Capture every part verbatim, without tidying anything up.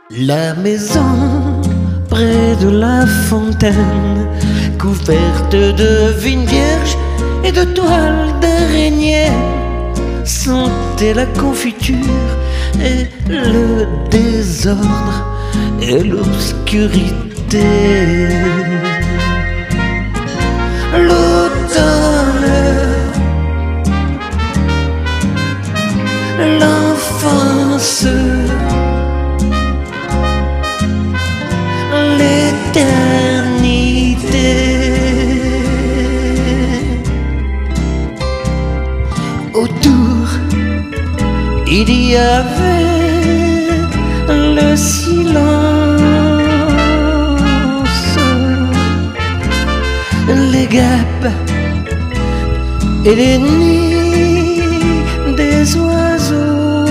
La maison près de la fontaine, couverte de vignes vierges et de toiles d'araignée, sentait la confiture et le désordre et l'obscurité. L'automne, l'enfance, l'éternité. Autour, il y avait le silence, les guêpes et les nids des oiseaux.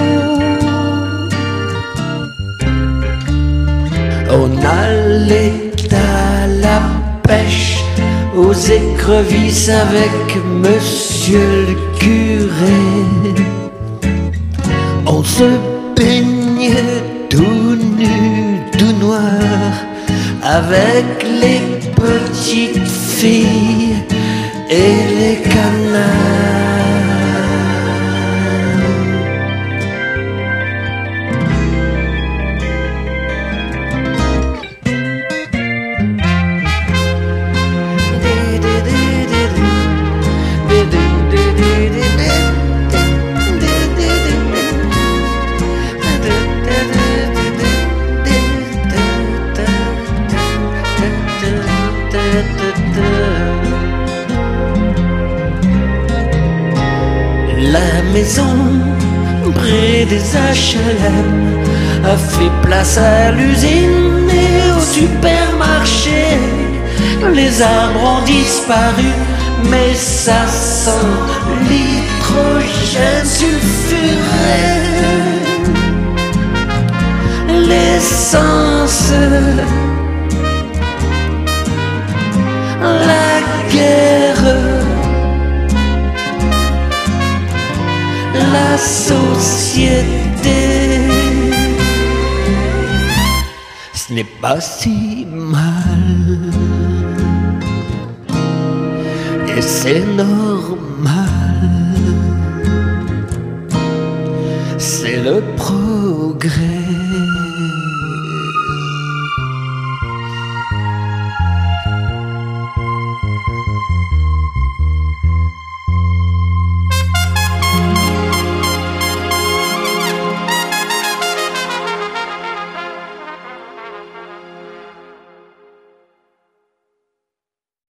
On allait à la pêche aux écrevisses avec monsieur le curé. On se baignait tout nu, tout noir, avec les petites filles et les canards. La maison près des H L M a fait place à l'usine et au supermarché. Les arbres ont disparu, mais ça sent l'hydrogène sulfuré, l'essence, la guerre, la société. Ce n'est pas si mal, et c'est normal, c'est le progrès.